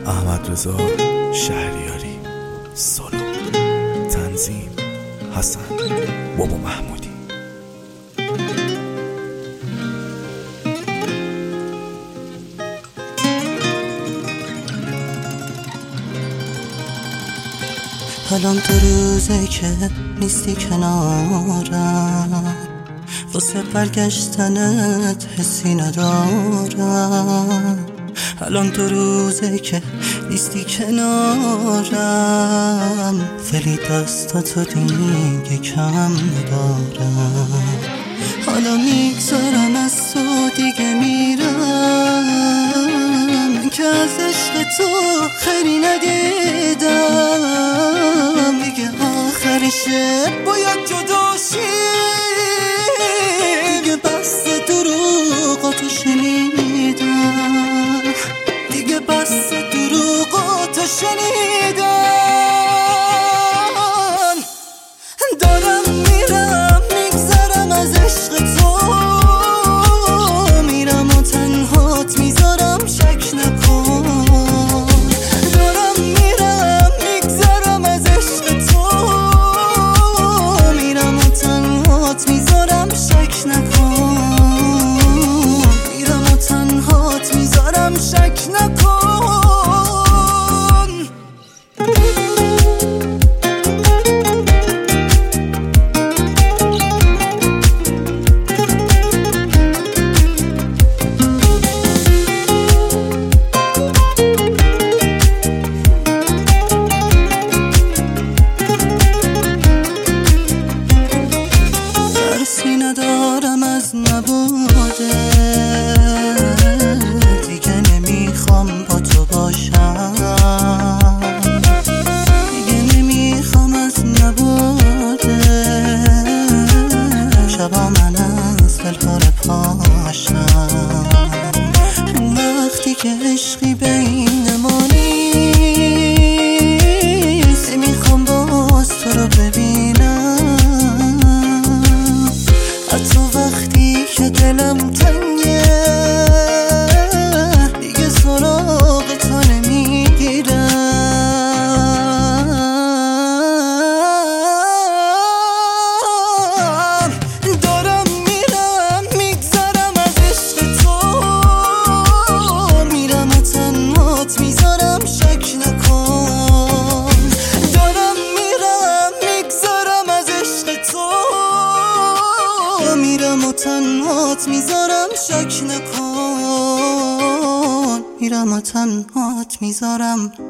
احمدرضا شهریاری، سولو، تنظیم حسن بابا محمودی. الان تو روزه که نیستی کنارم، واسه برگشتنت حسی ندارم. الان تو روزه که نیستی کنارم، ولی دستاتو دیگه کم ندارم. حالا میگذارم از تو دیگه میرم، که از عشق تو خیلی ندیدم. دیگه آخرشه باید جدا شی، دیگه بس دروغاتو شنیدم، دیگه بس دروغاتو شنیدم. دارم میرم میگذرم از عشق تو، میرم و تنهات میذارم شک نکن. دارم میرم میگذرم از عشق تو، میرم و تنهات میذارم شک نکن. میرم و تنهات میذارم شک نکن. ندارم از نبوده، دیگه نمیخوام با تو باشم، دیگه نمیخوام از نبوده. شبا من از دلهاره پاشم، وقتی که عشقی بین ما نیست، نمیخوام باز تو رو ببینم. حتی وقتی که دلم تنگه، دیگه سراغ تو نمیگیرم. دارم میرم میگذرم از عشق تو، میرم و تنهات میذارم شک نکن. دارم میرم میگذرم از عشق تو، میرم و تنهات میذارم شک نکن. میرم و تنهات میذارم